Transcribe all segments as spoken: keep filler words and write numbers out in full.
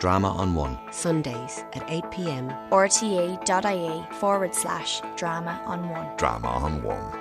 Drama on One. Sundays at eight p.m. rte.ie forward slash drama on one. Drama on One.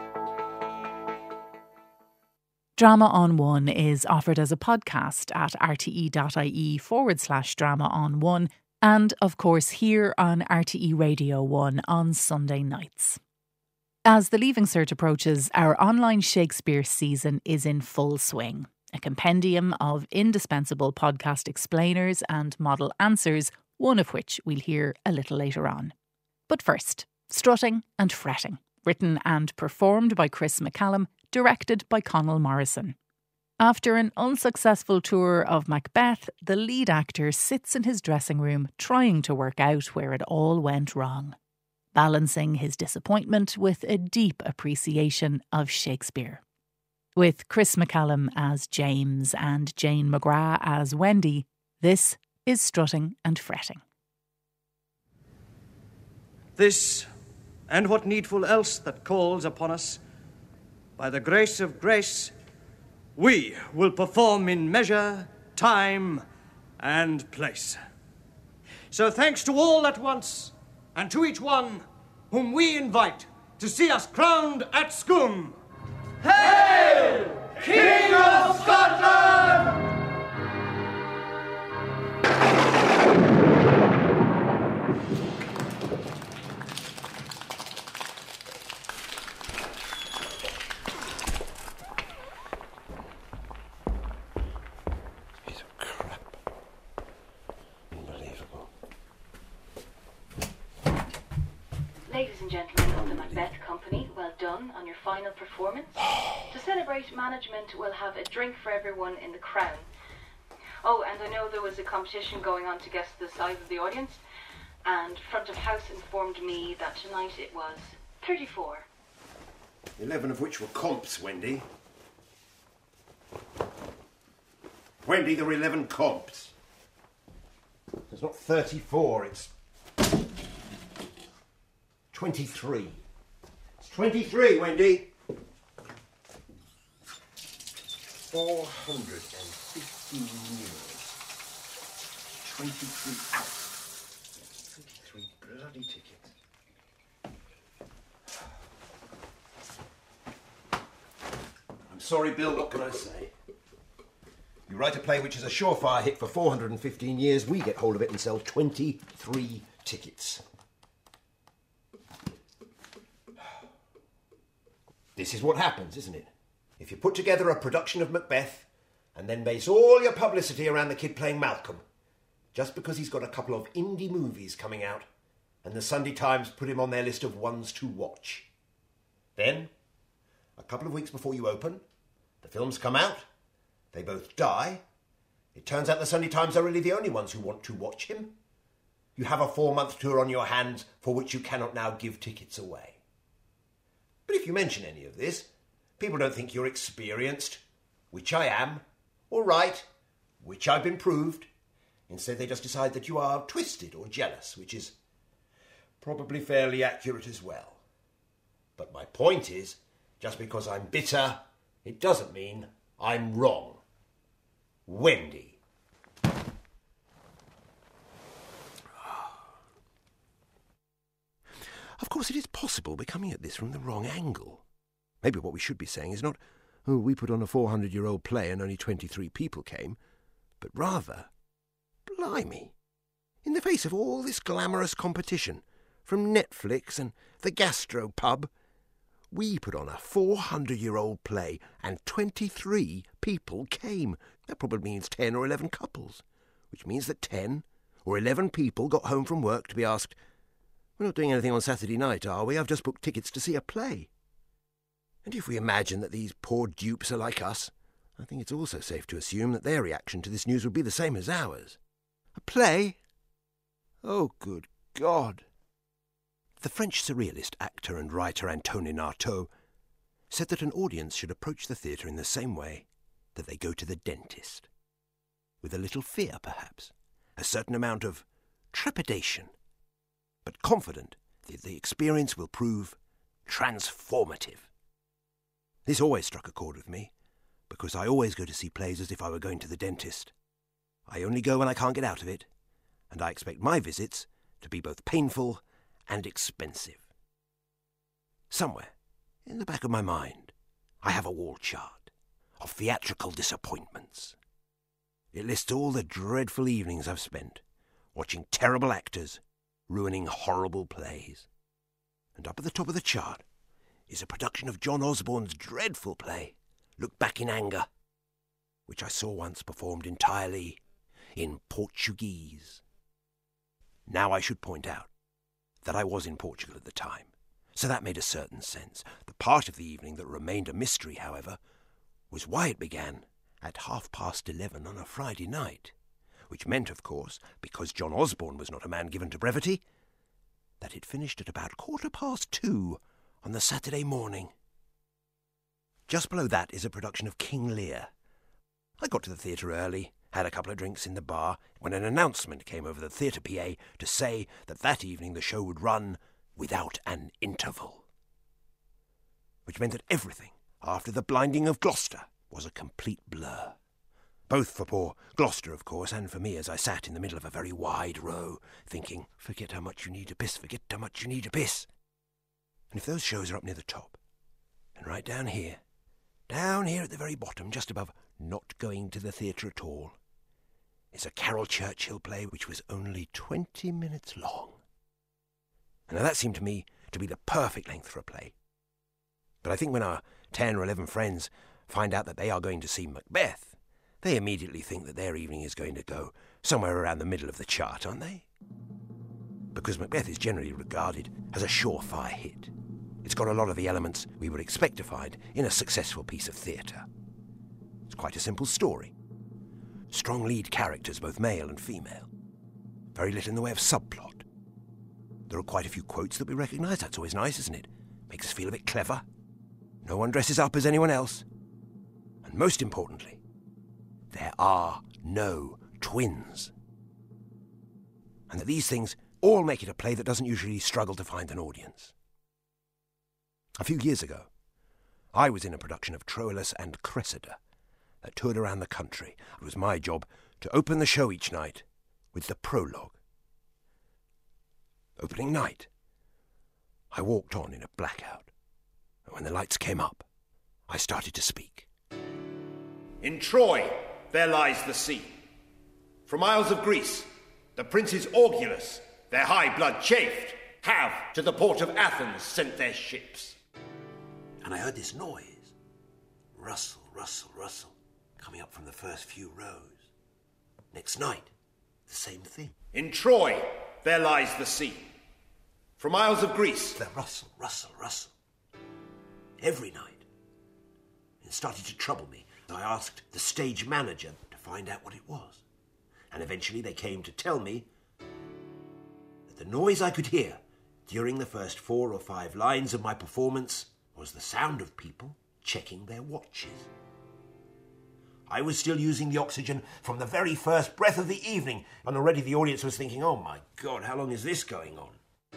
Drama on One is offered as a podcast at rte.ie forward slash drama on one and, of course, here on R T E Radio one on Sunday nights. As the Leaving Cert approaches, our online Shakespeare season is in full swing. A compendium of indispensable podcast explainers and model answers, one of which we'll hear a little later on. But first, Strutting and Fretting, written and performed by Chris McCallum, directed by Connell Morrison. After an unsuccessful tour of Macbeth, the lead actor sits in his dressing room trying to work out where it all went wrong, balancing his disappointment with a deep appreciation of Shakespeare. With Chris McCallum as James and Jane McGrath as Wendy, this is Strutting and Fretting. This, and what needful else that calls upon us, by the grace of grace, we will perform in measure, time, and place. So thanks to all at once, and to each one whom we invite to see us crowned at Scone. Hail, King of Scotland! Piece of crap. Unbelievable. Ladies and gentlemen of the Macbeth Company, well done on your final performance. To celebrate, management will have a drink for everyone in the Crown. Oh, and I know there was a competition going on to guess the size of the audience, and front of house informed me that tonight it was thirty-four. Eleven of which were comps, Wendy. Wendy, there were eleven comps. It's not thirty-four, it's twenty-three. It's twenty-three, Wendy. Four hundred and fifteen years. Twenty-three out. Thirty-three bloody tickets. I'm sorry, Bill, what can I say? You write a play which is a surefire hit for four hundred and fifteen years, we get hold of it and sell twenty-three tickets. This is what happens, isn't it? If you put together a production of Macbeth and then base all your publicity around the kid playing Malcolm, just because he's got a couple of indie movies coming out and the Sunday Times put him on their list of ones to watch. Then, a couple of weeks before you open, the films come out, they both die. It turns out the Sunday Times are really the only ones who want to watch him. You have a four-month tour on your hands for which you cannot now give tickets away. But if you mention any of this, people don't think you're experienced, which I am, or right, which I've been proved. Instead, they just decide that you are twisted or jealous, which is probably fairly accurate as well. But my point is, just because I'm bitter, it doesn't mean I'm wrong. Wendy. Of course, it is possible we're coming at this from the wrong angle. Maybe what we should be saying is not, oh, we put on a four hundred year old play and only twenty-three people came, but rather, blimey, in the face of all this glamorous competition, from Netflix and the gastropub, we put on a four hundred year old play and twenty-three people came. That probably means ten or eleven couples, which means that ten or eleven people got home from work to be asked, we're not doing anything on Saturday night, are we? I've just booked tickets to see a play. And if we imagine that these poor dupes are like us, I think it's also safe to assume that their reaction to this news would be the same as ours. A play? Oh, good God. The French surrealist actor and writer Antonin Artaud said that an audience should approach the theatre in the same way that they go to the dentist. With a little fear, perhaps, a certain amount of trepidation, but confident that the experience will prove transformative. This always struck a chord with me, because I always go to see plays as if I were going to the dentist. I only go when I can't get out of it, and I expect my visits to be both painful and expensive. Somewhere, in the back of my mind, I have a wall chart of theatrical disappointments. It lists all the dreadful evenings I've spent watching terrible actors ruining horrible plays. And up at the top of the chart is a production of John Osborne's dreadful play, Look Back in Anger, which I saw once performed entirely in Portuguese. Now I should point out that I was in Portugal at the time, so that made a certain sense. The part of the evening that remained a mystery, however, was why it began at half past eleven on a Friday night, which meant, of course, because John Osborne was not a man given to brevity, that it finished at about quarter past two on the Saturday morning. Just below that is a production of King Lear. I got to the theatre early, had a couple of drinks in the bar, when an announcement came over the theatre P A to say that that evening the show would run without an interval. Which meant that everything, after the blinding of Gloucester, was a complete blur. Both for poor Gloucester, of course, and for me as I sat in the middle of a very wide row, thinking, forget how much you need to piss, forget how much you need to piss. And if those shows are up near the top, and right down here, down here at the very bottom, just above not going to the theatre at all, is a Carol Churchill play which was only twenty minutes long. And now that seemed to me to be the perfect length for a play. But I think when our ten or eleven friends find out that they are going to see Macbeth, they immediately think that their evening is going to go somewhere around the middle of the chart, aren't they? Because Macbeth is generally regarded as a surefire hit. It's got a lot of the elements we would expect to find in a successful piece of theatre. It's quite a simple story. Strong lead characters, both male and female. Very little in the way of subplot. There are quite a few quotes that we recognise. That's always nice, isn't it? Makes us feel a bit clever. No one dresses up as anyone else. And most importantly, there are no twins. And that these things all make it a play that doesn't usually struggle to find an audience. A few years ago, I was in a production of Troilus and Cressida that toured around the country. It was my job to open the show each night with the prologue. Opening night, I walked on in a blackout, and when the lights came up, I started to speak. In Troy, there lies the sea. From Isles of Greece, the princes Augulus, their high blood chafed, have to the port of Athens sent their ships. And I heard this noise, rustle, rustle, rustle, coming up from the first few rows. Next night, the same thing. In Troy, there lies the sea. From Isles of Greece, the rustle, rustle, rustle. Every night. It started to trouble me. I asked the stage manager to find out what it was. And eventually they came to tell me that the noise I could hear during the first four or five lines of my performance was the sound of people checking their watches. I was still using the oxygen from the very first breath of the evening, and already the audience was thinking, oh my God, how long is this going on?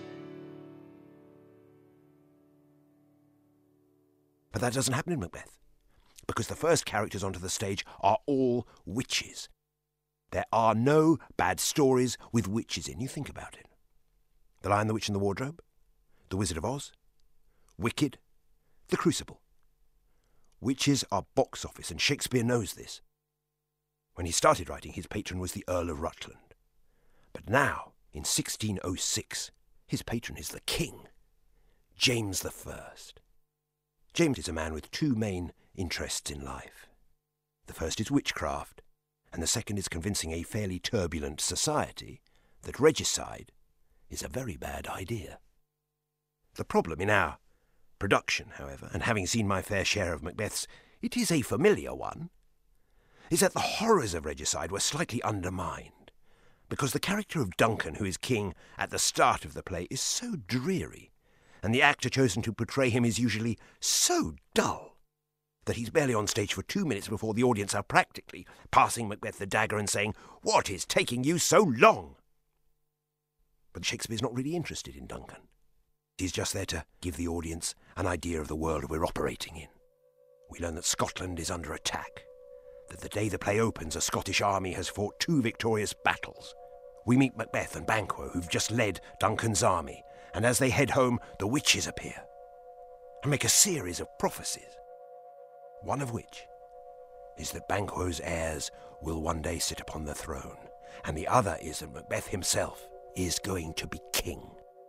But that doesn't happen in Macbeth, because the first characters onto the stage are all witches. There are no bad stories with witches in. You think about it. The Lion, the Witch and the Wardrobe, The Wizard of Oz, Wicked, The Crucible. Witches are box office, and Shakespeare knows this. When he started writing, his patron was the Earl of Rutland. But now, in sixteen oh six, his patron is the king, James the First. James is a man with two main interests in life. The first is witchcraft, and the second is convincing a fairly turbulent society that regicide is a very bad idea. The problem in our production, however, and having seen my fair share of Macbeths, it is a familiar one, is that the horrors of regicide were slightly undermined, because the character of Duncan, who is king at the start of the play, is so dreary, and the actor chosen to portray him is usually so dull, that he's barely on stage for two minutes before the audience are practically passing Macbeth the dagger and saying, "What is taking you so long?" But Shakespeare's not really interested in Duncan. He's just there to give the audience an idea of the world we're operating in. We learn that Scotland is under attack, that the day the play opens a Scottish army has fought two victorious battles, we meet Macbeth and Banquo, who've just led Duncan's army, and as they head home, the witches appear and make a series of prophecies, one of which is that Banquo's heirs will one day sit upon the throne, and the other is that Macbeth himself is going to be king.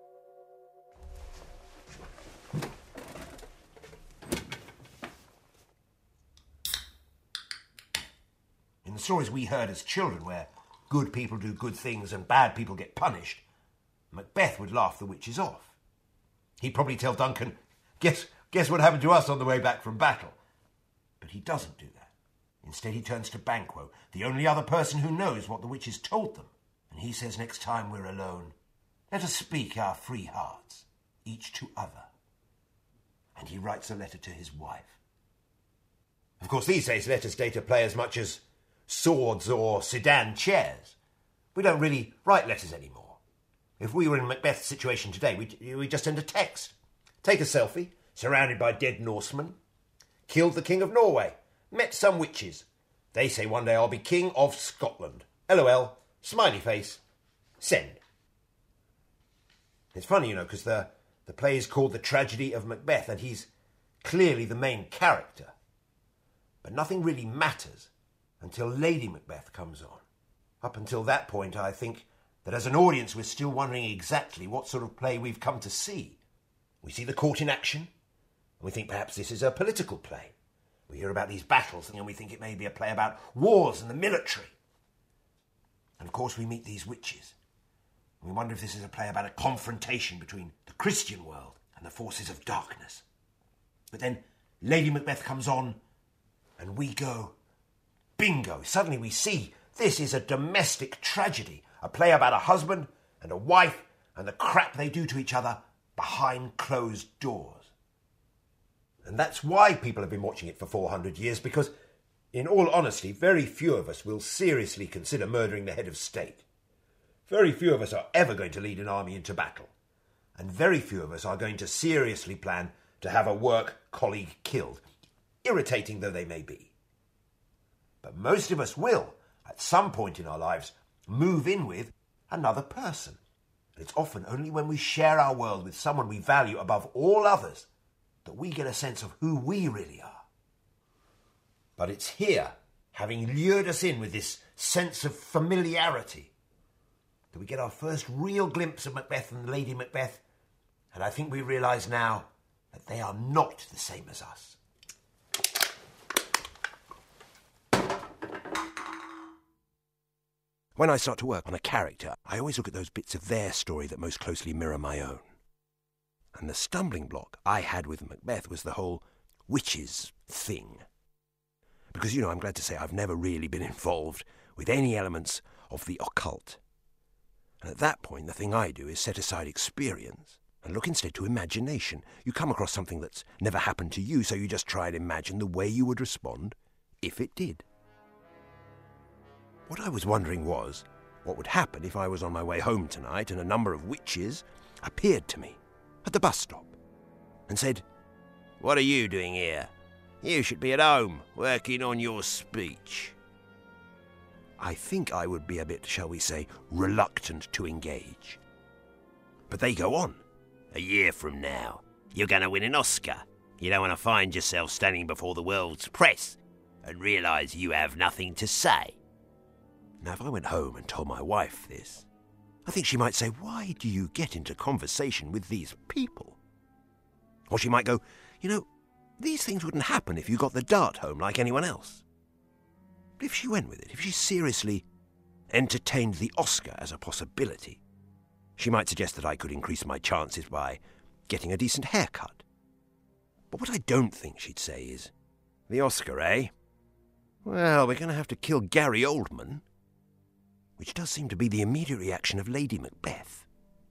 In the stories we heard as children, where good people do good things and bad people get punished, Macbeth would laugh the witches off. He'd probably tell Duncan, guess, guess what happened to us on the way back from battle? But he doesn't do that. Instead, he turns to Banquo, the only other person who knows what the witches told them. And he says, next time we're alone, let us speak our free hearts, each to other. And he writes a letter to his wife. Of course, these days, letters data play as much as swords or sedan chairs. We don't really write letters anymore. If we were in Macbeth's situation today, we'd, we'd just send a text. Take a selfie, surrounded by dead Norsemen. Killed the King of Norway. Met some witches. They say one day I'll be King of Scotland. LOL. Smiley face. Send. It's funny, you know, because the, the play is called The Tragedy of Macbeth, and he's clearly the main character. But nothing really matters until Lady Macbeth comes on. Up until that point, I think that as an audience we're still wondering exactly what sort of play we've come to see. We see the court in action, and we think perhaps this is a political play. We hear about these battles, and we think it may be a play about wars and the military. And of course we meet these witches. We wonder if this is a play about a confrontation between the Christian world and the forces of darkness. But then Lady Macbeth comes on, and we go, bingo! Suddenly we see this is a domestic tragedy, a play about a husband and a wife and the crap they do to each other behind closed doors. And that's why people have been watching it for four hundred years, because, in all honesty, very few of us will seriously consider murdering the head of state. Very few of us are ever going to lead an army into battle. And very few of us are going to seriously plan to have a work colleague killed, irritating though they may be. But most of us will, at some point in our lives, move in with another person. And it's often only when we share our world with someone we value above all others that we get a sense of who we really are. But it's here, having lured us in with this sense of familiarity, that we get our first real glimpse of Macbeth and Lady Macbeth, and I think we realise now that they are not the same as us. When I start to work on a character, I always look at those bits of their story that most closely mirror my own. And the stumbling block I had with Macbeth was the whole witches thing. Because, you know, I'm glad to say I've never really been involved with any elements of the occult. And at that point, the thing I do is set aside experience and look instead to imagination. You come across something that's never happened to you, so you just try and imagine the way you would respond if it did. What I was wondering was, what would happen if I was on my way home tonight and a number of witches appeared to me at the bus stop and said, "What are you doing here? You should be at home, working on your speech." I think I would be a bit, shall we say, reluctant to engage. But they go on. "A year from now, you're going to win an Oscar. You don't want to find yourself standing before the world's press and realise you have nothing to say." Now, if I went home and told my wife this, I think she might say, "Why do you get into conversation with these people?" Or she might go, "You know, these things wouldn't happen if you got the dart home like anyone else." But if she went with it, if she seriously entertained the Oscar as a possibility, she might suggest that I could increase my chances by getting a decent haircut. But what I don't think she'd say is, "The Oscar, eh? Well, we're going to have to kill Gary Oldman," which does seem to be the immediate reaction of Lady Macbeth.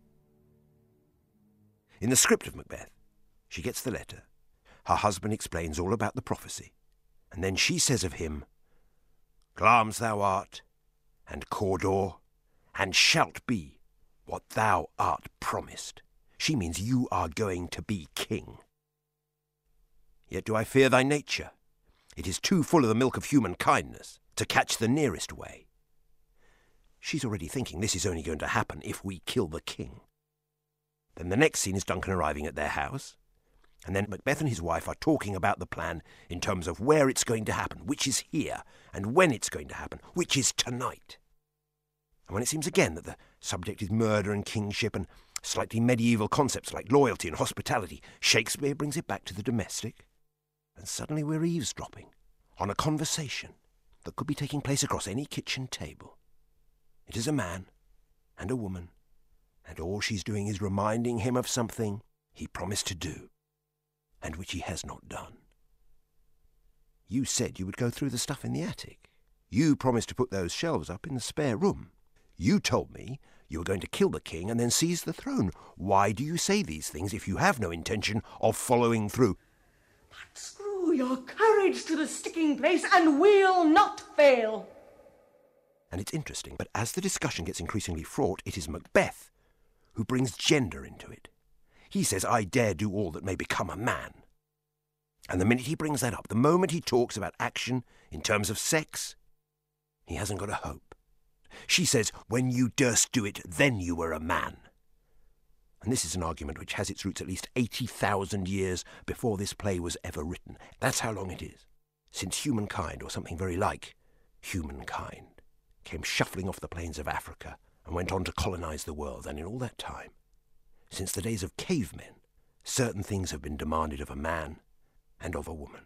In the script of Macbeth, she gets the letter, her husband explains all about the prophecy, and then she says of him, "Glamis thou art, and Cawdor, and shalt be what thou art promised." She means you are going to be king. "Yet do I fear thy nature. It is too full of the milk of human kindness to catch the nearest way. She's already thinking this is only going to happen if we kill the king. Then the next scene is Duncan arriving at their house, and then Macbeth and his wife are talking about the plan in terms of where it's going to happen, which is here, and when it's going to happen, which is tonight. And when it seems again that the subject is murder and kingship and slightly medieval concepts like loyalty and hospitality, Shakespeare brings it back to the domestic, and suddenly we're eavesdropping on a conversation that could be taking place across any kitchen table. It is a man and a woman, and all she's doing is reminding him of something he promised to do, and which he has not done. You said you would go through the stuff in the attic. You promised to put those shelves up in the spare room. You told me you were going to kill the king and then seize the throne. Why do you say these things if you have no intention of following through? But screw your courage to the sticking place and we'll not fail. And it's interesting, but as the discussion gets increasingly fraught, it is Macbeth who brings gender into it. He says, I dare do all that may become a man. And the minute he brings that up, the moment he talks about action in terms of sex, he hasn't got a hope. She says, when you durst do it, then you were a man. And this is an argument which has its roots at least eighty thousand years before this play was ever written. That's how long it is since humankind, or something very like humankind, came shuffling off the plains of Africa and went on to colonize the world. And in all that time, since the days of cavemen, certain things have been demanded of a man and of a woman.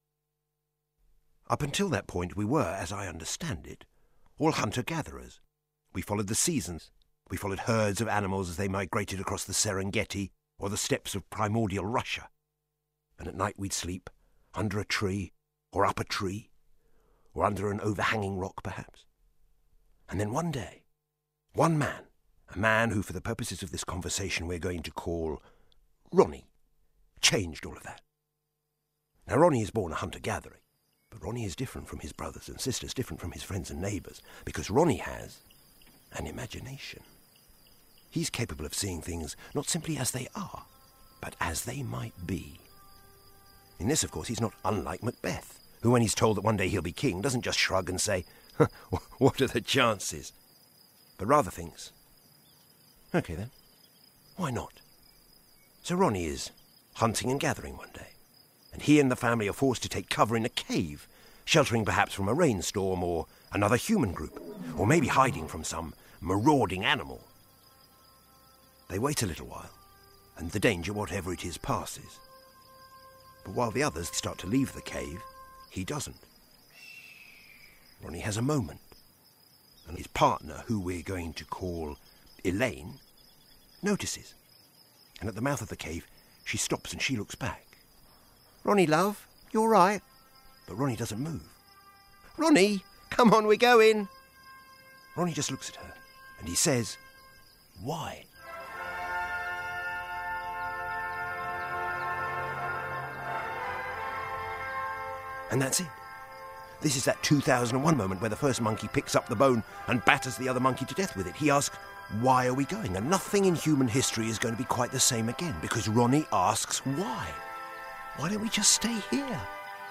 Up until that point, we were, as I understand it, all hunter-gatherers. We followed the seasons. We followed herds of animals as they migrated across the Serengeti or the steppes of primordial Russia. And at night we'd sleep under a tree or up a tree or under an overhanging rock, perhaps. And then one day, one man, a man who for the purposes of this conversation we're going to call Ronnie, changed all of that. Now Ronnie is born a hunter-gatherer, but Ronnie is different from his brothers and sisters, different from his friends and neighbours, because Ronnie has an imagination. He's capable of seeing things not simply as they are, but as they might be. In this, of course, he's not unlike Macbeth, who, when he's told that one day he'll be king, doesn't just shrug and say, what are the chances? But rather thinks, OK then, why not? So Ronnie is hunting and gathering one day, and he and the family are forced to take cover in a cave, sheltering perhaps from a rainstorm or another human group, or maybe hiding from some marauding animal. They wait a little while, and the danger, whatever it is, passes. But while the others start to leave the cave, he doesn't. Ronnie has a moment, and his partner, who we're going to call Elaine, notices. And at the mouth of the cave, she stops and she looks back. Ronnie, love, you all right? But Ronnie doesn't move. Ronnie, come on, we're going. Ronnie just looks at her, and he says, why? And that's it. This is that two thousand one moment where the first monkey picks up the bone and batters the other monkey to death with it. He asks, why are we going? And nothing in human history is going to be quite the same again, because Ronnie asks why. Why don't we just stay here?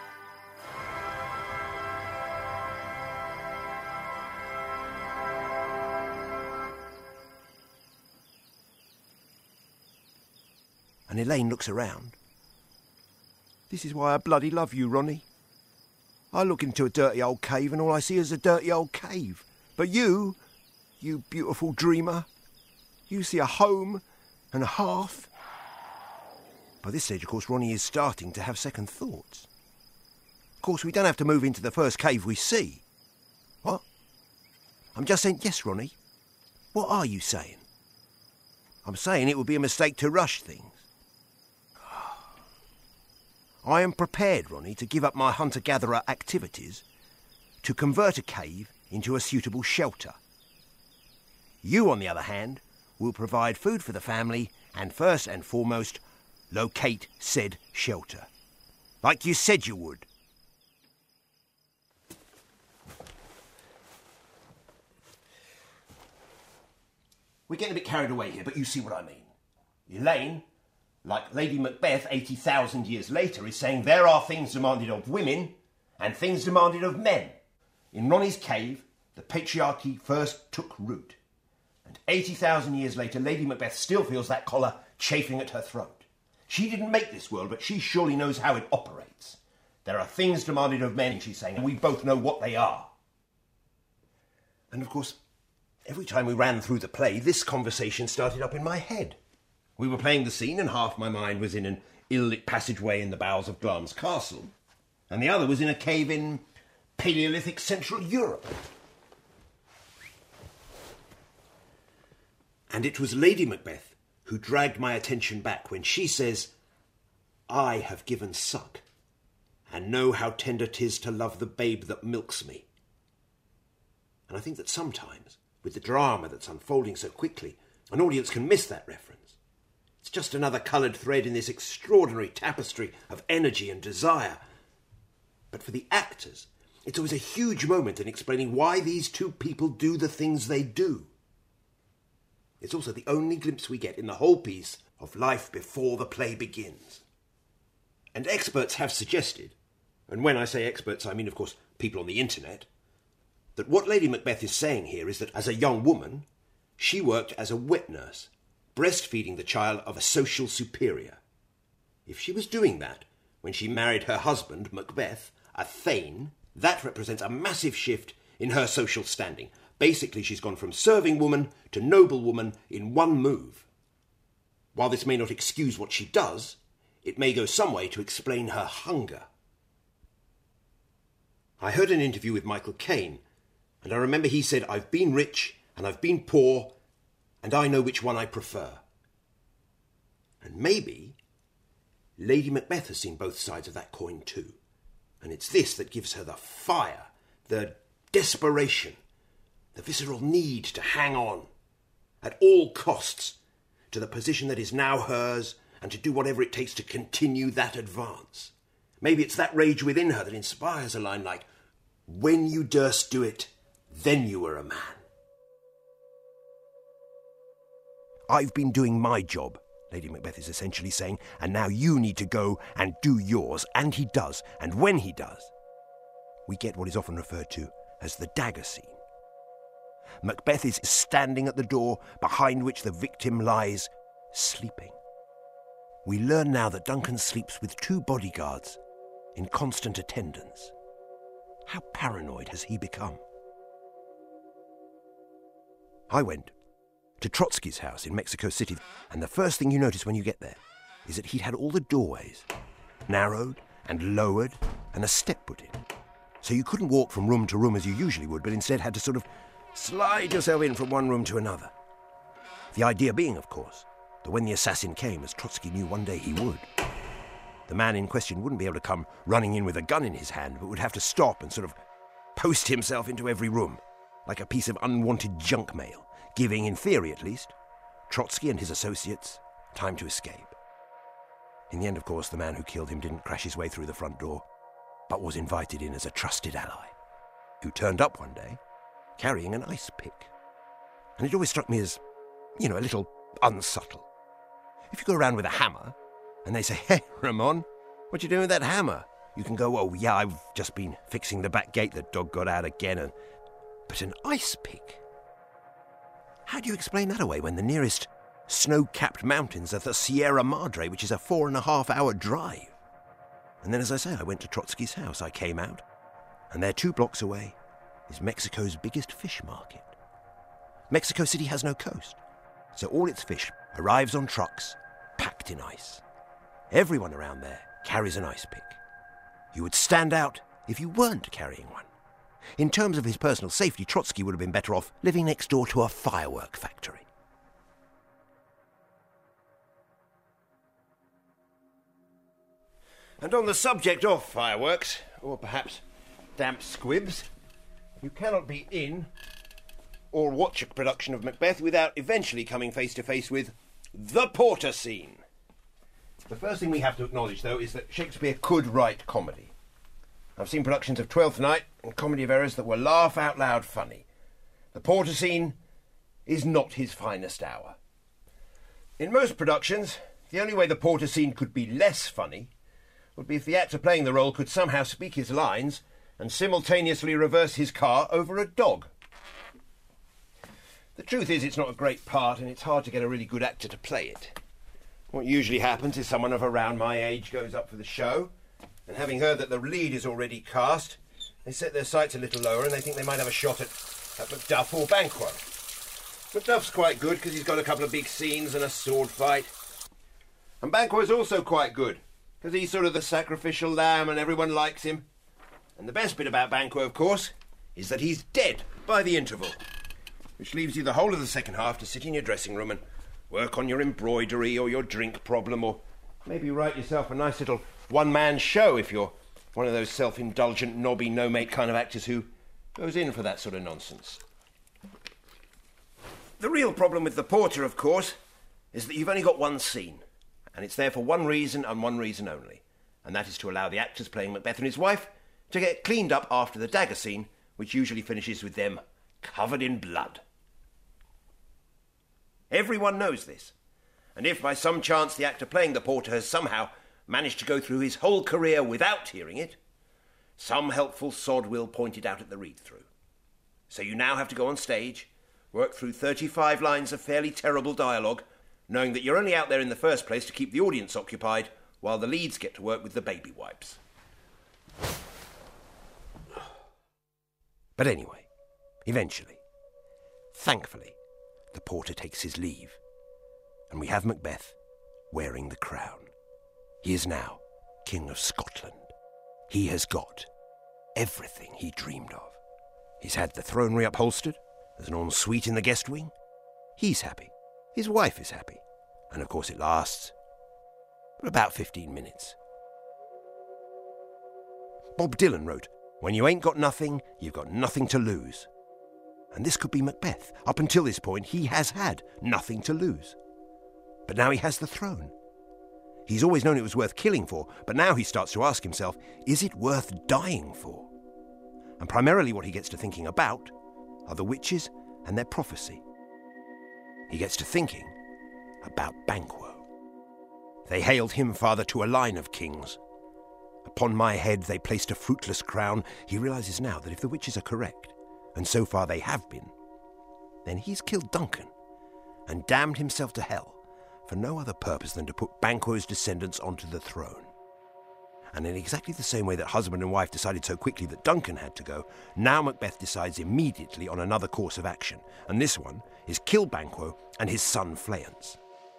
And Elaine looks around. This is why I bloody love you, Ronnie. I look into a dirty old cave and all I see is a dirty old cave. But you, you beautiful dreamer, you see a home and a hearth. By this stage, of course, Ronnie is starting to have second thoughts. Of course, we don't have to move into the first cave we see. What? I'm just saying, yes, Ronnie. What are you saying? I'm saying it would be a mistake to rush things. I am prepared, Ronnie, to give up my hunter-gatherer activities to convert a cave into a suitable shelter. You, on the other hand, will provide food for the family and, first and foremost, locate said shelter. Like you said you would. We're getting a bit carried away here, but you see what I mean. Elaine, like Lady Macbeth eighty thousand years later, is saying there are things demanded of women and things demanded of men. In Ronnie's cave, the patriarchy first took root. And eighty thousand years later, Lady Macbeth still feels that collar chafing at her throat. She didn't make this world, but she surely knows how it operates. There are things demanded of men, she's saying, and we both know what they are. And of course, every time we ran through the play, this conversation started up in my head. We were playing the scene, and half my mind was in an ill-lit passageway in the bowels of Glamis Castle, and the other was in a cave in Paleolithic Central Europe. And it was Lady Macbeth who dragged my attention back when she says, "I have given suck, and know how tender 'tis to love the babe that milks me." And I think that sometimes, with the drama that's unfolding so quickly, an audience can miss that reference. It's just another coloured thread in this extraordinary tapestry of energy and desire. But for the actors, it's always a huge moment in explaining why these two people do the things they do. It's also the only glimpse we get in the whole piece of life before the play begins. And experts have suggested, and when I say experts, I mean, of course, people on the internet, that what Lady Macbeth is saying here is that as a young woman, she worked as a wet nurse, breastfeeding the child of a social superior. If she was doing that when she married her husband, Macbeth, a thane, that represents a massive shift in her social standing. Basically, she's gone from serving woman to noble woman in one move. While this may not excuse what she does, it may go some way to explain her hunger. I heard an interview with Michael Caine, and I remember he said, "I've been rich and I've been poor, and I know which one I prefer." And maybe Lady Macbeth has seen both sides of that coin too. And it's this that gives her the fire, the desperation, the visceral need to hang on at all costs to the position that is now hers and to do whatever it takes to continue that advance. Maybe it's that rage within her that inspires a line like, "When you durst do it, then you were a man." I've been doing my job, Lady Macbeth is essentially saying, and now you need to go and do yours. And he does. And when he does, we get what is often referred to as the dagger scene. Macbeth is standing at the door behind which the victim lies, sleeping. We learn now that Duncan sleeps with two bodyguards in constant attendance. How paranoid has he become? I went to Trotsky's house in Mexico City, and the first thing you notice when you get there is that he'd had all the doorways narrowed and lowered and a step put in. So you couldn't walk from room to room as you usually would, but instead had to sort of slide yourself in from one room to another. The idea being, of course, that when the assassin came, as Trotsky knew one day he would, the man in question wouldn't be able to come running in with a gun in his hand, but would have to stop and sort of post himself into every room, like a piece of unwanted junk mail, giving, in theory at least, Trotsky and his associates time to escape. In the end, of course, the man who killed him didn't crash his way through the front door, but was invited in as a trusted ally, who turned up one day carrying an ice pick. And it always struck me as, you know, a little unsubtle. If you go around with a hammer, and they say, "Hey, Ramon, what you doing with that hammer?" You can go, "Oh, yeah, I've just been fixing the back gate. The dog got out again." And... But an ice pick? How do you explain that away when the nearest snow-capped mountains are the Sierra Madre, which is a four and a half hour drive? And then, as I say, I went to Trotsky's house. I came out, and there, two blocks away, is Mexico's biggest fish market. Mexico City has no coast, so all its fish arrives on trucks, packed in ice. Everyone around there carries an ice pick. You would stand out if you weren't carrying one. In terms of his personal safety, Trotsky would have been better off living next door to a firework factory. And on the subject of fireworks, or perhaps damp squibs, you cannot be in or watch a production of Macbeth without eventually coming face to face with the Porter scene. The first thing we have to acknowledge, though, is that Shakespeare could write comedy. I've seen productions of Twelfth Night and Comedy of Errors that were laugh-out-loud funny. The Porter scene is not his finest hour. In most productions, the only way the Porter scene could be less funny would be if the actor playing the role could somehow speak his lines and simultaneously reverse his car over a dog. The truth is, it's not a great part, and it's hard to get a really good actor to play it. What usually happens is someone of around my age goes up for the show, and having heard that the lead is already cast, they set their sights a little lower and they think they might have a shot at, at Macduff or Banquo. Macduff's quite good because he's got a couple of big scenes and a sword fight. And Banquo's also quite good because he's sort of the sacrificial lamb and everyone likes him. And the best bit about Banquo, of course, is that he's dead by the interval, which leaves you the whole of the second half to sit in your dressing room and work on your embroidery or your drink problem, or maybe write yourself a nice little one-man show if you're one of those self-indulgent, knobby, no-mate kind of actors who goes in for that sort of nonsense. The real problem with The Porter, of course, is that you've only got one scene, and it's there for one reason and one reason only, and that is to allow the actors playing Macbeth and his wife to get cleaned up after the dagger scene, which usually finishes with them covered in blood. Everyone knows this, and if by some chance the actor playing the Porter has somehow managed to go through his whole career without hearing it, some helpful sod will point it out at the read-through. So you now have to go on stage, work through thirty-five lines of fairly terrible dialogue, knowing that you're only out there in the first place to keep the audience occupied while the leads get to work with the baby wipes. But anyway, eventually, thankfully, the Porter takes his leave, and we have Macbeth wearing the crown. He is now King of Scotland. He has got everything he dreamed of. He's had the throne reupholstered, there's an ensuite in the guest wing. He's happy, his wife is happy, and of course it lasts for about fifteen minutes. Bob Dylan wrote, "When you ain't got nothing, you've got nothing to lose." And this could be Macbeth. Up until this point, he has had nothing to lose. But now he has the throne. He's always known it was worth killing for, but now he starts to ask himself, is it worth dying for? And primarily what he gets to thinking about are the witches and their prophecy. He gets to thinking about Banquo. They hailed him father to a line of kings. Upon my head they placed a fruitless crown. He realises now that if the witches are correct, and so far they have been, then he's killed Duncan and damned himself to hell for no other purpose than to put Banquo's descendants onto the throne. And in exactly the same way that husband and wife decided so quickly that Duncan had to go, now Macbeth decides immediately on another course of action, and this one is kill Banquo and his son Fleance.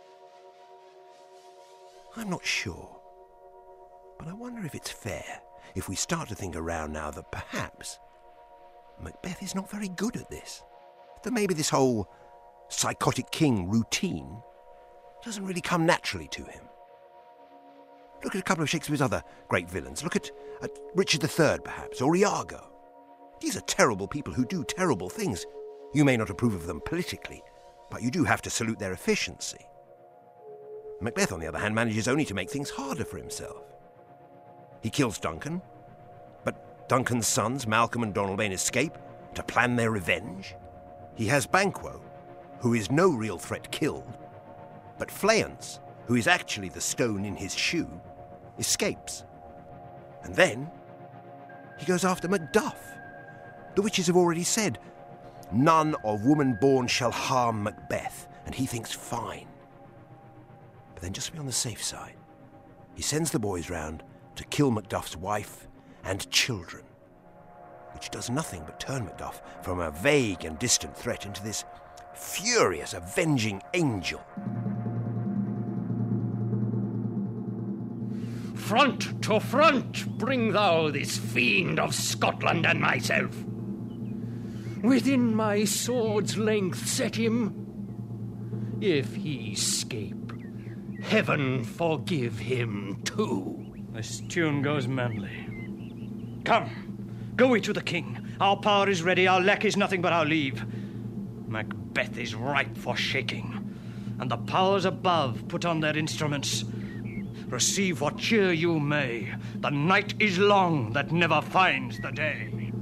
I'm not sure, but I wonder if it's fair if we start to think around now that perhaps Macbeth is not very good at this. That maybe this whole psychotic king routine doesn't really come naturally to him. Look at a couple of Shakespeare's other great villains. Look at, at Richard the Third, perhaps, or Iago. These are terrible people who do terrible things. You may not approve of them politically, but you do have to salute their efficiency. Macbeth, on the other hand, manages only to make things harder for himself. He kills Duncan, but Duncan's sons, Malcolm and Donalbain, escape to plan their revenge. He has Banquo, who is no real threat, killed, but Fleance, who is actually the stone in his shoe, escapes. And then he goes after Macduff. The witches have already said, none of woman born shall harm Macbeth, and he thinks fine. But then just to be on the safe side, he sends the boys round to kill Macduff's wife and children, which does nothing but turn Macduff from a vague and distant threat into this furious, avenging angel. Front to front bring thou this fiend of Scotland and myself. Within my sword's length set him. If he escape, heaven forgive him too. This tune goes manly. Come, go we to the king. Our power is ready, our lack is nothing but our leave. Macbeth is ripe for shaking, and the powers above put on their instruments. Receive what cheer you may. The night is long that never finds the day.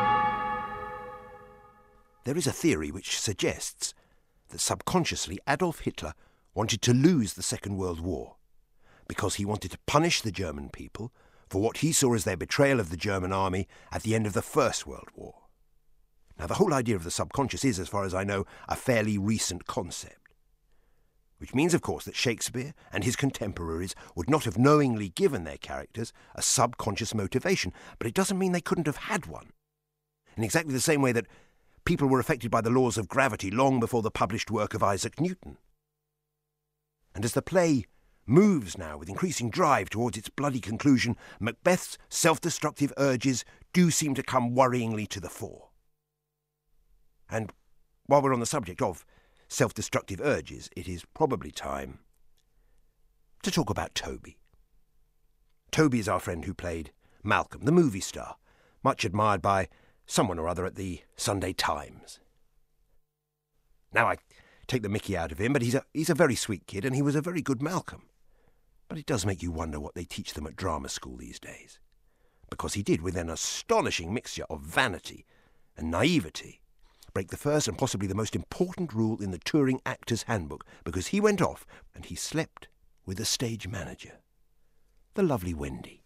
There is a theory which suggests that subconsciously Adolf Hitler wanted to lose the Second World War because he wanted to punish the German people for what he saw as their betrayal of the German army at the end of the First World War. Now, the whole idea of the subconscious is, as far as I know, a fairly recent concept. Which means, of course, that Shakespeare and his contemporaries would not have knowingly given their characters a subconscious motivation, but it doesn't mean they couldn't have had one. In exactly the same way that people were affected by the laws of gravity long before the published work of Isaac Newton. And as the play moves now with increasing drive towards its bloody conclusion, Macbeth's self-destructive urges do seem to come worryingly to the fore. And while we're on the subject of self-destructive urges, it is probably time to talk about Toby. Toby is our friend who played Malcolm, the movie star, much admired by someone or other at the Sunday Times. Now, I take the mickey out of him, but he's a, he's a very sweet kid, and he was a very good Malcolm. But it does make you wonder what they teach them at drama school these days. Because he did, with an astonishing mixture of vanity and naivety, break the first and possibly the most important rule in the touring actor's handbook, because he went off and he slept with a stage manager, the lovely Wendy.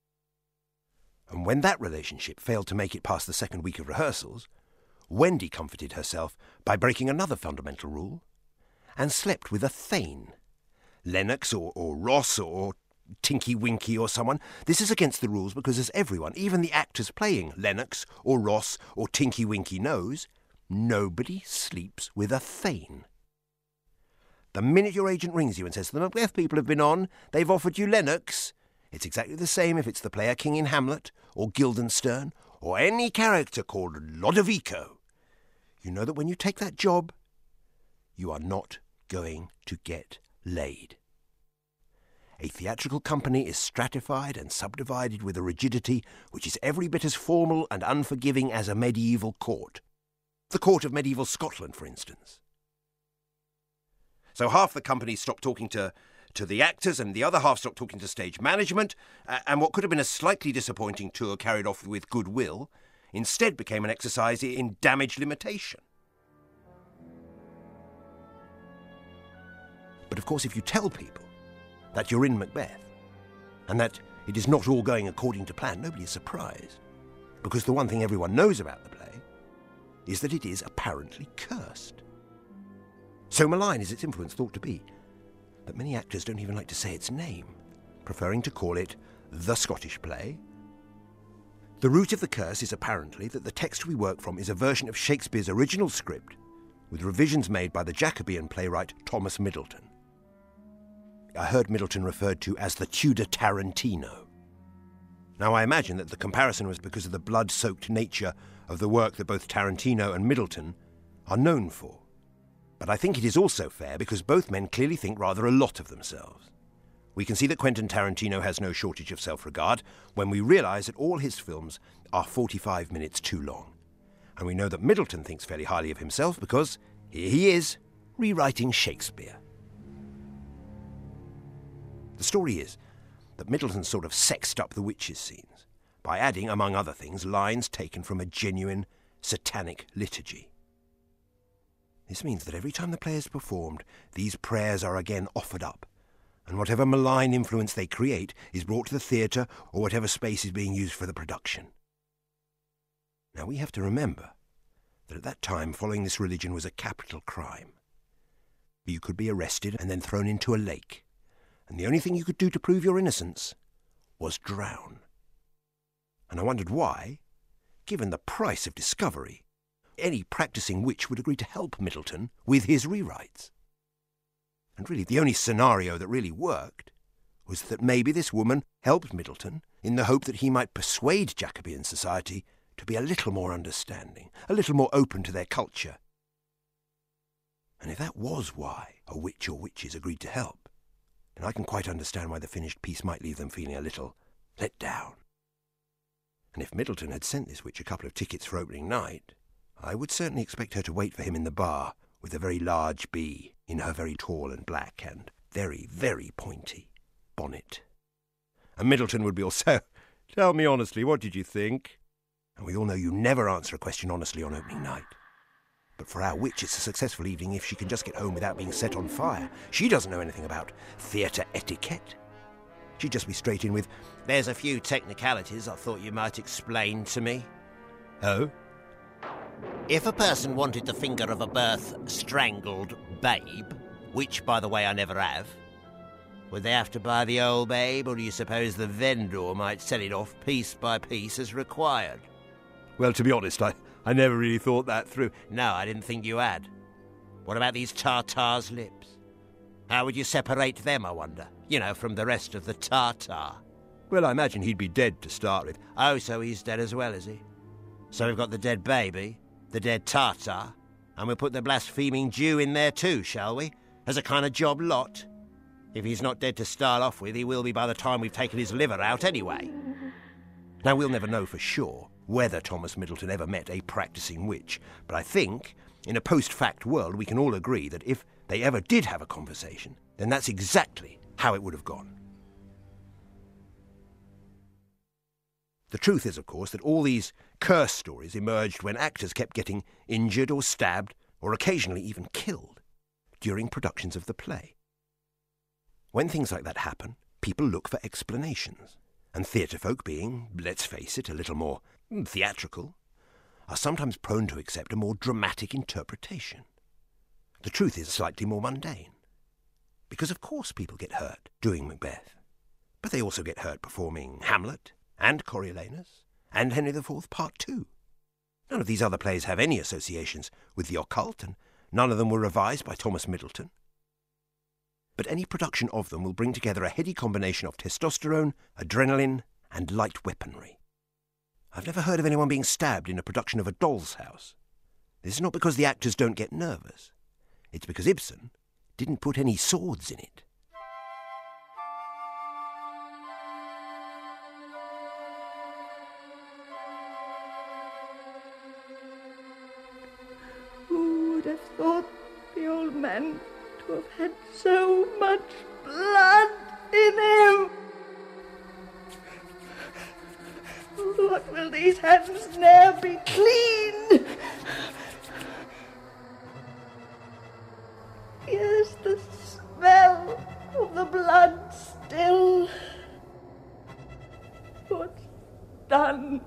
And when that relationship failed to make it past the second week of rehearsals, Wendy comforted herself by breaking another fundamental rule and slept with a Thane. Lennox or, or Ross or Tinky Winky or someone. This is against the rules because, as everyone, even the actors playing Lennox or Ross or Tinky Winky knows, nobody sleeps with a Thane. The minute your agent rings you and says, the Macbeth people have been on, they've offered you Lennox, it's exactly the same if it's the player king in Hamlet, or Guildenstern, or any character called Lodovico. You know that when you take that job, you are not going to get laid. A theatrical company is stratified and subdivided with a rigidity which is every bit as formal and unforgiving as a medieval court. The court of medieval Scotland, for instance. So half the company stopped talking to to the actors, and the other half stopped talking to stage management, uh, and what could have been a slightly disappointing tour carried off with goodwill instead became an exercise in damage limitation. But of course, if you tell people that you're in Macbeth, and that it is not all going according to plan, nobody is surprised, because the one thing everyone knows about the play is that it is apparently cursed. So malign is its influence thought to be, that many actors don't even like to say its name, preferring to call it the Scottish play. The root of the curse is apparently that the text we work from is a version of Shakespeare's original script, with revisions made by the Jacobean playwright Thomas Middleton. I heard Middleton referred to as the Tudor Tarantino. Now, I imagine that the comparison was because of the blood-soaked nature of the work that both Tarantino and Middleton are known for. But I think it is also fair because both men clearly think rather a lot of themselves. We can see that Quentin Tarantino has no shortage of self-regard when we realise that all his films are forty-five minutes too long. And we know that Middleton thinks fairly highly of himself because here he is, rewriting Shakespeare. The story is that Middleton sort of sexed up the witches' scenes by adding, among other things, lines taken from a genuine satanic liturgy. This means that every time the play is performed, these prayers are again offered up, and whatever malign influence they create is brought to the theatre or whatever space is being used for the production. Now, we have to remember that at that time, following this religion was a capital crime. You could be arrested and then thrown into a lake, and the only thing you could do to prove your innocence was drown. And I wondered why, given the price of discovery, any practising witch would agree to help Middleton with his rewrites. And really, the only scenario that really worked was that maybe this woman helped Middleton in the hope that he might persuade Jacobean society to be a little more understanding, a little more open to their culture. And if that was why a witch or witches agreed to help, then I can quite understand why the finished piece might leave them feeling a little let down. And if Middleton had sent this witch a couple of tickets for opening night, I would certainly expect her to wait for him in the bar with a very large bee in her very tall and black and very, very pointy bonnet. And Middleton would be also, tell me honestly, what did you think? And we all know you never answer a question honestly on opening night. But for our witch, it's a successful evening if she can just get home without being set on fire. She doesn't know anything about theatre etiquette. She'd just be straight in with, there's a few technicalities I thought you might explain to me. Oh? If a person wanted the finger of a birth-strangled babe, which, by the way, I never have, would they have to buy the old babe, or do you suppose the vendor might sell it off piece by piece as required? Well, to be honest, I, I never really thought that through. No, I didn't think you had. What about these Tartar's lips? How would you separate them, I wonder? You know, from the rest of the Tartar. Well, I imagine he'd be dead to start with. Oh, so he's dead as well, is he? So we've got the dead baby, the dead Tartar, and we'll put the blaspheming Jew in there too, shall we? As a kind of job lot. If he's not dead to start off with, he will be by the time we've taken his liver out anyway. Now, we'll never know for sure whether Thomas Middleton ever met a practising witch, but I think, in a post-fact world, we can all agree that if they ever did have a conversation, then that's exactly how it would have gone. The truth is, of course, that all these curse stories emerged when actors kept getting injured or stabbed, or occasionally even killed, during productions of the play. When things like that happen, people look for explanations, and theatre folk, being, let's face it, a little more theatrical, are sometimes prone to accept a more dramatic interpretation. The truth is slightly more mundane, because of course people get hurt doing Macbeth, but they also get hurt performing Hamlet, and Coriolanus, and Henry the Fourth Part Two. None of these other plays have any associations with the occult, and none of them were revised by Thomas Middleton. But any production of them will bring together a heady combination of testosterone, adrenaline, and light weaponry. I've never heard of anyone being stabbed in a production of A Doll's House. This is not because the actors don't get nervous. It's because Ibsen didn't put any swords in it. Who would have thought the old man to have had so much blood in him? What will these hands ne'er be clean? Here's the smell of the blood still. What's done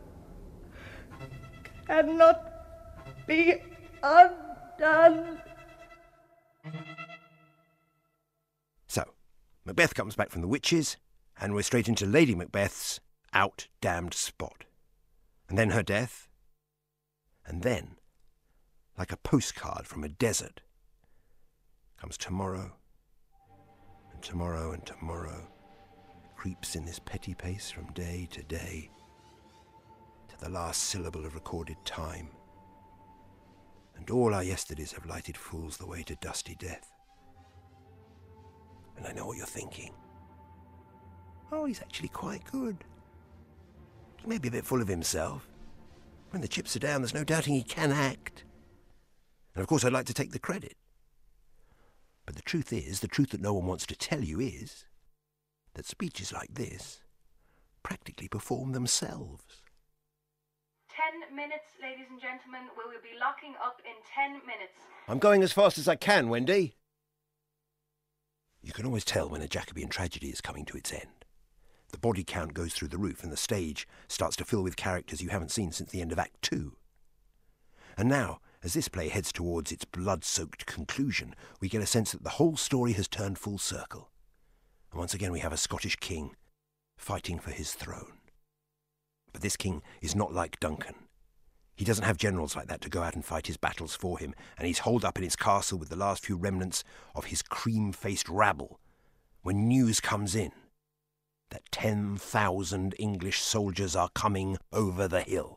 cannot be undone. So, Macbeth comes back from the witches, and we're straight into Lady Macbeth's out-damned spot. And then her death. And then, like a postcard from a desert, comes tomorrow, and tomorrow, and tomorrow, creeps in this petty pace from day to day, to the last syllable of recorded time. And all our yesterdays have lighted fools the way to dusty death. And I know what you're thinking. Oh, he's actually quite good. He may be a bit full of himself. When the chips are down, there's no doubting he can act. And of course I'd like to take the credit. But the truth is, the truth that no one wants to tell you is, that speeches like this practically perform themselves. Ten minutes, ladies and gentlemen. We will be locking up in ten minutes. I'm going as fast as I can, Wendy. You can always tell when a Jacobean tragedy is coming to its end. The body count goes through the roof and the stage starts to fill with characters you haven't seen since the end of Act Two. And now, as this play heads towards its blood-soaked conclusion, we get a sense that the whole story has turned full circle. And once again we have a Scottish king fighting for his throne. But this king is not like Duncan. He doesn't have generals like that to go out and fight his battles for him, and he's holed up in his castle with the last few remnants of his cream-faced rabble when news comes in that ten thousand English soldiers are coming over the hill.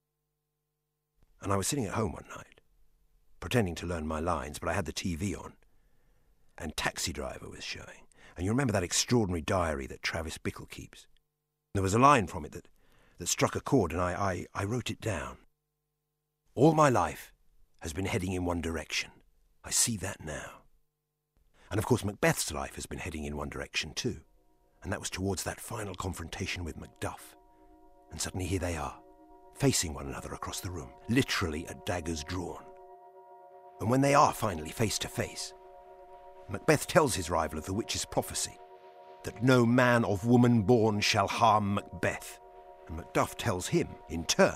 And I was sitting at home one night, pretending to learn my lines, but I had the T V on, and Taxi Driver was showing. And you remember that extraordinary diary that Travis Bickle keeps? There was a line from it that, that struck a chord, and I, I, I wrote it down. All my life has been heading in one direction. I see that now. And of course Macbeth's life has been heading in one direction too. And that was towards that final confrontation with Macduff. And suddenly here they are, facing one another across the room, literally at daggers drawn. And when they are finally face to face, Macbeth tells his rival of the witch's prophecy, that no man of woman born shall harm Macbeth. And Macduff tells him, in turn,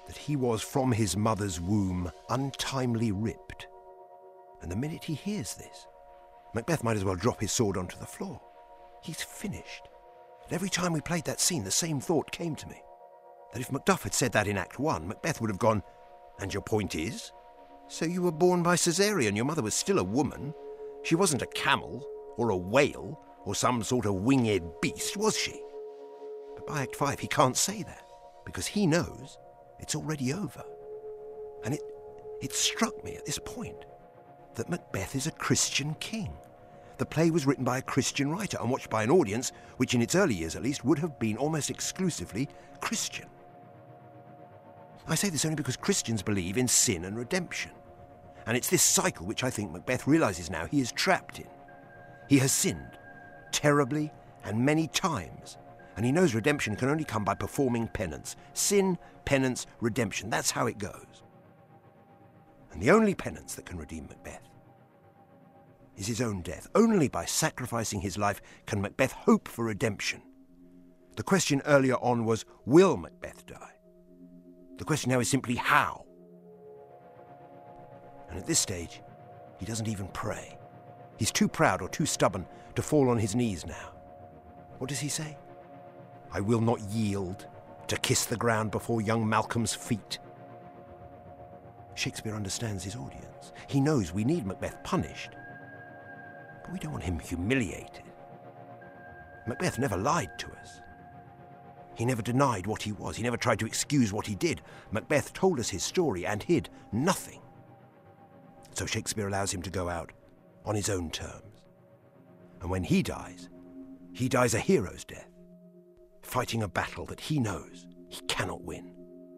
that he was from his mother's womb untimely ripped. And the minute he hears this, Macbeth might as well drop his sword onto the floor. He's finished. And every time we played that scene, the same thought came to me. That if Macduff had said that in Act One, Macbeth would have gone, "And your point is? So you were born by caesarean, your mother was still a woman. She wasn't a camel, or a whale, or some sort of winged beast, was she?" But by Act Five, he can't say that, because he knows it's already over. And it, it struck me at this point that Macbeth is a Christian king. The play was written by a Christian writer and watched by an audience which, in its early years at least, would have been almost exclusively Christian. I say this only because Christians believe in sin and redemption. And it's this cycle which I think Macbeth realises now he is trapped in. He has sinned, terribly and many times, and he knows redemption can only come by performing penance. Sin, penance, redemption, that's how it goes. And the only penance that can redeem Macbeth is his own death. Only by sacrificing his life can Macbeth hope for redemption. The question earlier on was, will Macbeth die? The question now is simply how. And at this stage, he doesn't even pray. He's too proud or too stubborn to fall on his knees now. What does he say? "I will not yield to kiss the ground before young Malcolm's feet." Shakespeare understands his audience. He knows we need Macbeth punished, but we don't want him humiliated. Macbeth never lied to us. He never denied what he was. He never tried to excuse what he did. Macbeth told us his story and hid nothing. So Shakespeare allows him to go out on his own terms. And when he dies, he dies a hero's death, fighting a battle that he knows he cannot win.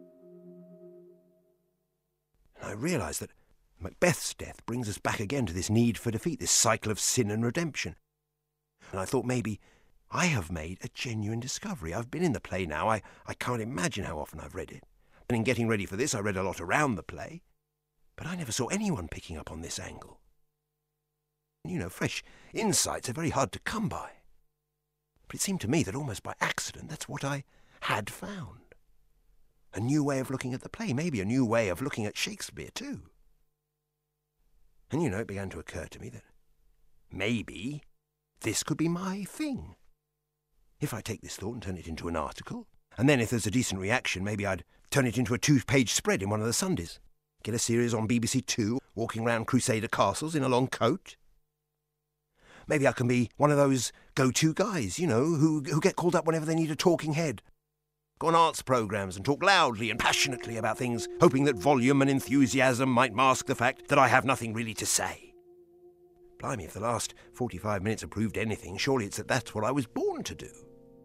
And I realise that Macbeth's death brings us back again to this need for defeat, this cycle of sin and redemption. And I thought maybe I have made a genuine discovery. I've been in the play now. I, I can't imagine how often I've read it. And in getting ready for this, I read a lot around the play. But I never saw anyone picking up on this angle. You know, fresh insights are very hard to come by. But it seemed to me that almost by accident, that's what I had found. A new way of looking at the play, maybe a new way of looking at Shakespeare too. And you know, it began to occur to me that maybe this could be my thing. If I take this thought and turn it into an article, and then if there's a decent reaction, maybe I'd turn it into a two-page spread in one of the Sundays. Get a series on B B C Two, walking round Crusader castles in a long coat. Maybe I can be one of those go-to guys, you know, who, who get called up whenever they need a talking head. Go on arts programmes and talk loudly and passionately about things, hoping that volume and enthusiasm might mask the fact that I have nothing really to say. Blimey, if the last forty-five minutes have proved anything, surely it's that that's what I was born to do.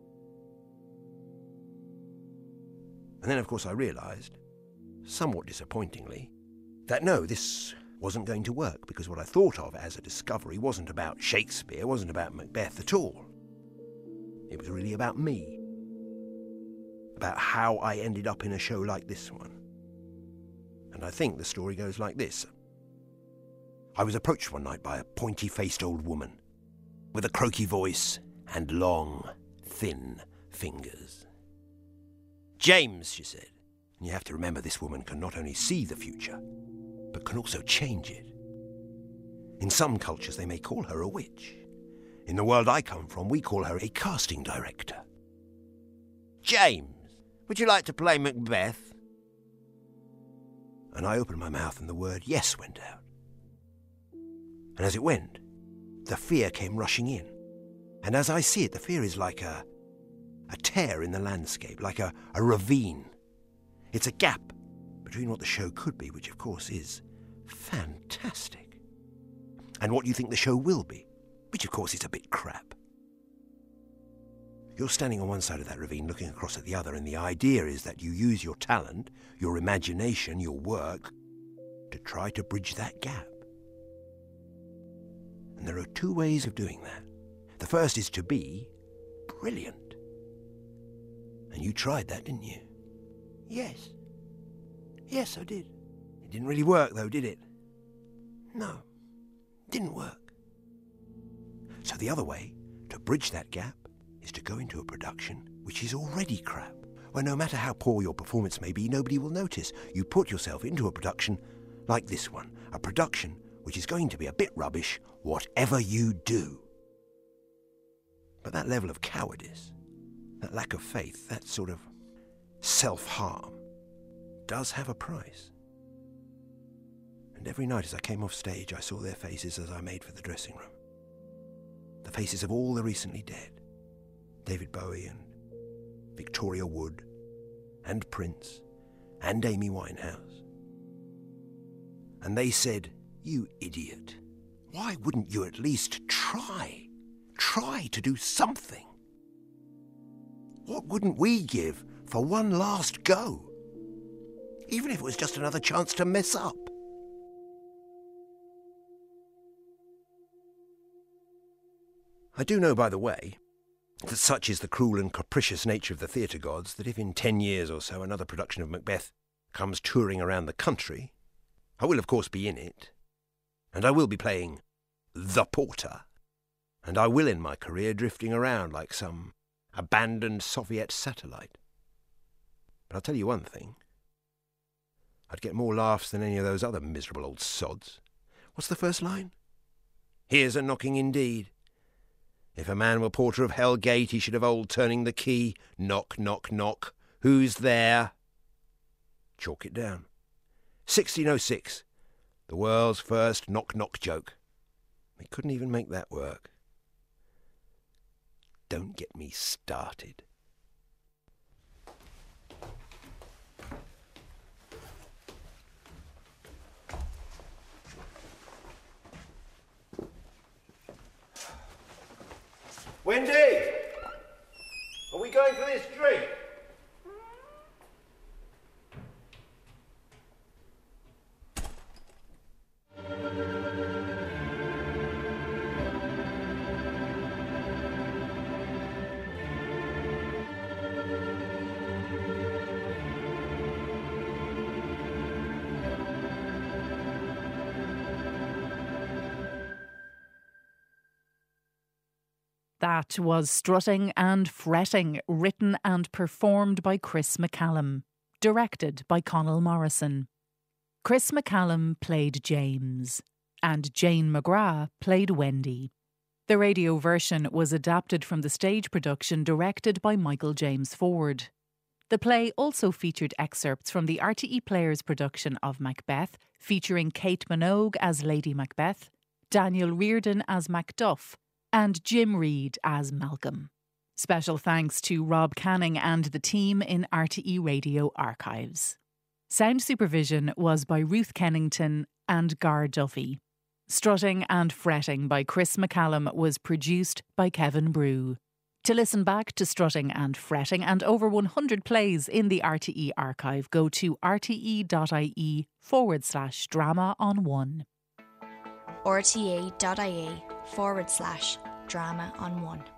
And then, of course, I realised, somewhat disappointingly, that no, this wasn't going to work, because what I thought of as a discovery wasn't about Shakespeare, wasn't about Macbeth at all. It was really about me. About how I ended up in a show like this one. And I think the story goes like this. I was approached one night by a pointy-faced old woman with a croaky voice and long, thin fingers. "James," she said. And you have to remember this woman can not only see the future, but can also change it. In some cultures they may call her a witch. In the world I come from, we call her a casting director. "James, would you like to play Macbeth?" And I opened my mouth and the word yes went out. And as it went, the fear came rushing in. And as I see it, the fear is like a, a tear in the landscape, like a, a ravine. It's a gap between what the show could be, which of course is fantastic, and what you think the show will be, which of course is a bit crap. You're standing on one side of that ravine looking across at the other, and the idea is that you use your talent, your imagination, your work, to try to bridge that gap. And there are two ways of doing that. The first is to be brilliant. And you tried that, didn't you? Yes. Yes, I did. It didn't really work, though, did it? No, it didn't work. So the other way to bridge that gap is to go into a production which is already crap, where no matter how poor your performance may be, nobody will notice. You put yourself into a production like this one, a production which is going to be a bit rubbish, whatever you do. But that level of cowardice, that lack of faith, that sort of self-harm, does have a price. And every night as I came off stage, I saw their faces as I made for the dressing room. The faces of all the recently dead. David Bowie and Victoria Wood and Prince and Amy Winehouse. And they said, "You idiot. Why wouldn't you at least try? Try to do something. What wouldn't we give for one last go? Even if it was just another chance to mess up." I do know, by the way, that such is the cruel and capricious nature of the theatre gods that if in ten years or so another production of Macbeth comes touring around the country, I will of course be in it, and I will be playing the porter, and I will end my career drifting around like some abandoned Soviet satellite. But I'll tell you one thing. I'd get more laughs than any of those other miserable old sods. What's the first line? "Here's a knocking indeed. If a man were porter of Hell Gate, he should have old turning the key. Knock, knock, knock. Who's there?" Chalk it down. sixteen oh six. The world's first knock-knock joke. They couldn't even make that work. Don't get me started. Wendy! Are we going for this drink? That was Strutting and Fretting, written and performed by Chris McCallum, directed by Connell Morrison. Chris McCallum played James, and Jane McGrath played Wendy. The radio version was adapted from the stage production directed by Michael James Ford. The play also featured excerpts from the R T E Players production of Macbeth, featuring Kate Minogue as Lady Macbeth, Daniel Reardon as Macduff, and Jim Reid as Malcolm. Special thanks to Rob Canning and the team in R T E Radio Archives. Sound supervision was by Ruth Kennington and Gar Duffy. Strutting and Fretting by Chris McCallum was produced by Kevin Brew. To listen back to Strutting and Fretting and over one hundred plays in the R T E archive, go to rte.ie forward slash drama on one. rte.ie forward slash drama on one.